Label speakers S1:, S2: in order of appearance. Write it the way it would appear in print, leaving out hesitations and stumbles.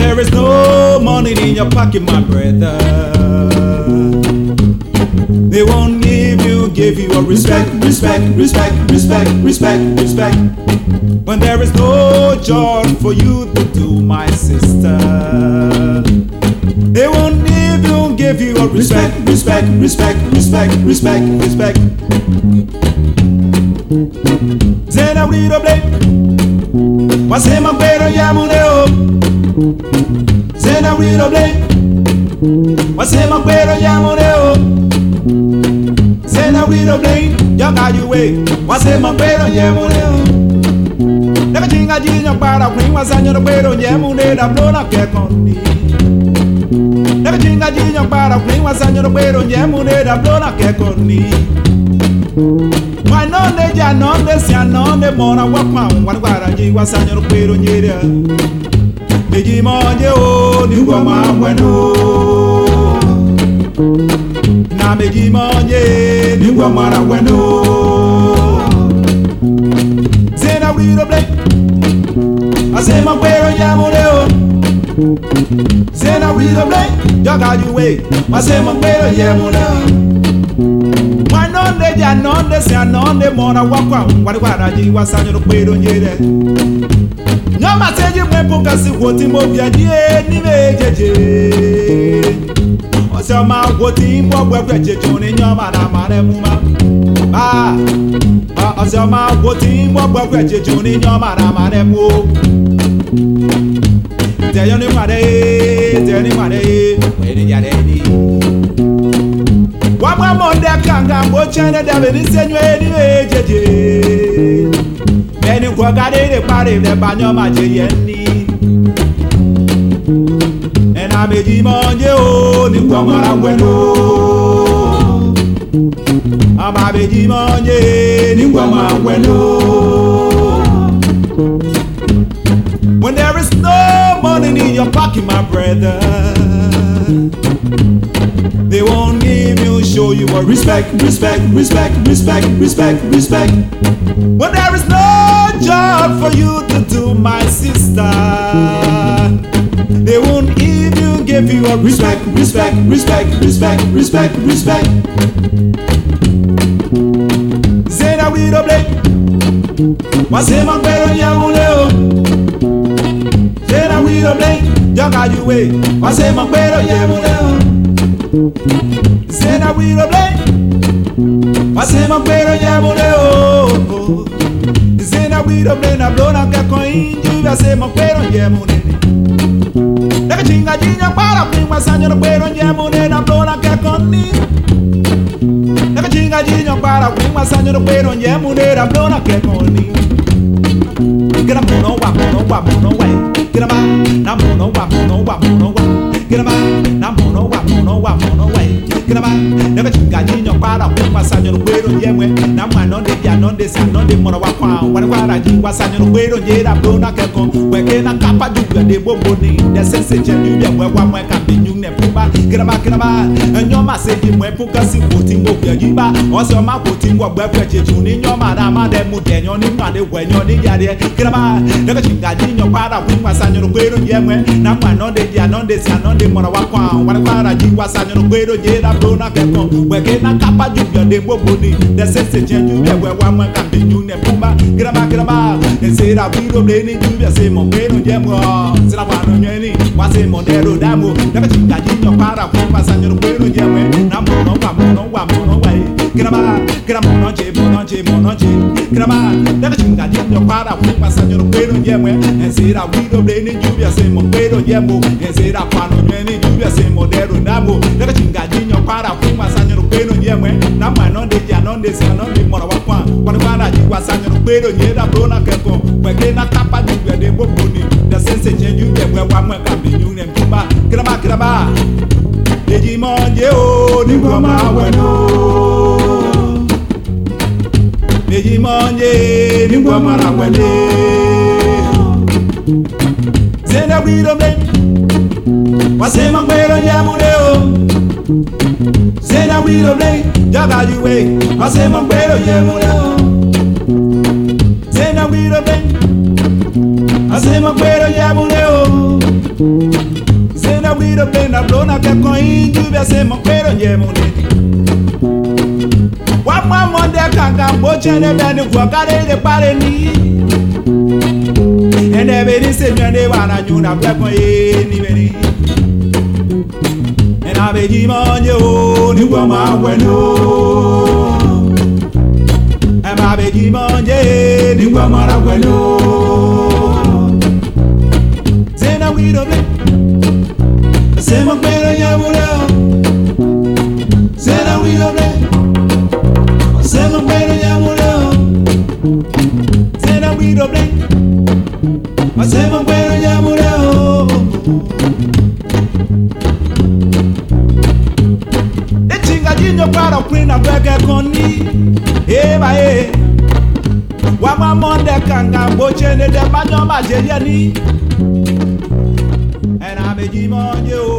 S1: there is no money in your pocket, my brother, they won't give you a respect. When there is no job for you to do, my sister, they won't give you a respect. Zena wrido blade, wasema pero ya muneo. Zena wrido blade, wasema pero ya muneo. Zena wrido blade, ya got way, wasema pero ya muneo. Never chinga jinyo para queen wasanyo no pero ya muneo blona ke koni. Never chinga jinyo para queen wasanyo no pero ya muneo blona ke koni. Why non de ya non de sia non de mona wakwa wan kwara ji wasanyo no pero nyere. Meji monje o ni kwa maweno. Na meji monje ni kwa mara weno. Zena wrido blade, asema pero ya moreo. Zena wrido blade, joga you way, asema pero ya moreo. Why non de ya non de sia non de mona wakwa wan kwara ji wasanyo no pero nyere. Nyama seji mwepo kasi woti mo biadie ni mejeje. Osama woti mo bwekwe chechoni nyama na mare muma. Osama woti mo bwekwe chechoni nyama na mare mu. Teyoni mare, weni ya deni. Wabwa monde kanga mbochene dabe ni senywe ni mejeje. Eni kwa gade de pare de banyo maje yeni. Ena meji monje o ni kwa mara weno. Ama meji monje ni kwa mara weno. When there is no money in your pocket, my brother, they won't give you, show you a respect. When there is no job for you to do, my sister, they won't give you a respect. Zena wrido blade, wasema pero ya muleo. Zena wrido blade, joga you way, wasema pero ya muleo. Zena wrido blade, wasema pero ya muleo. Zena wrido blade, na blona ke koinju, wasema pero ya muleo. Never chinga jinya para queen wasanyo no pero ya muleo, na blona ke koni. Never chinga jinya para queen wasanyo no pero ya muleo, na blona ke koni. Get up mono wa. Get up na mono wa. Get up na mono wa. Get up never chinga jinya para queen wasanyo no pero ya mwe. Na mano de ya non de sa non de mono wa kwa. Wan kwara ji wasanyo no pero ya da blona ke kon. We ke na kapa du de bobo ni. De sense jenu ya we wa mwe ka bi nyu ne puba. Get up. Enyo ma se di mwe puka si woti mo bia yiba. Oso ma woti ngo gba kwa chechu ni nyo ma da ma de mu de nyo ni ma de we nyo ni ya de. Get up never chinga jinya para queen wasanyo no pero ya mwe. Na mano de ya non de sa non de mono wa kwa. Wan kwara ji wasanyo no pero ya da blona ke kon. We ke na kapa du de bobo ni. De sense jenu ya we wa mwe ka bi nyu ne puba. Get up and say that we don't blame you. Ya se mo pero ya mwe. Sira wa no nyeni wa se mo de ro da mo. Never chinga jinya para queen wasanyo no pero ya mwe. Na mono wa. Get up mono je. Get up never chinga jinya para queen wasanyo no pero ya mwe. And say that we don't blame you. Ya se mo pero ya mo. And say that wa no nyeni ya se mo de ro da mo. Never chinga jinya para queen wasanyo no pero ya mwe. Na mano de ya non de sa non de mono wa kwa. Wan kwara ji wasanyo no pero ya da blona ke kon. We ke na kapa du de bobo ni. The sense change you we wa mwe ka bi nyu ne mba. Get up Eji monje o ni kwa maweno. Eji monje ni kwa marawele. Zena wrido blade, wasema kwero ya muleo. Zena wrido blade, joga you way, wasema kwero ya muleo. Zena wrido blade, wasema kwero ya muleo. guido plena blona che con lluvia se moquero yemunini. Wama monde kanga boche ne bani kwakare de pareni. Ene beni se nyane wana nyuna blakon ye ni beni. Ena beji manje o ni wama weno. Ema beji manje ni wama ra weno. Zena guido ble. Se moquero yamureo. Zena guido ble. Se me muero ya murió. Se la guido blanc. Se me muero ya murió. De chingadinho para o prina pega con ni. Eba Wama monde kanga boche ne de banyo ma jeyani. And I'm a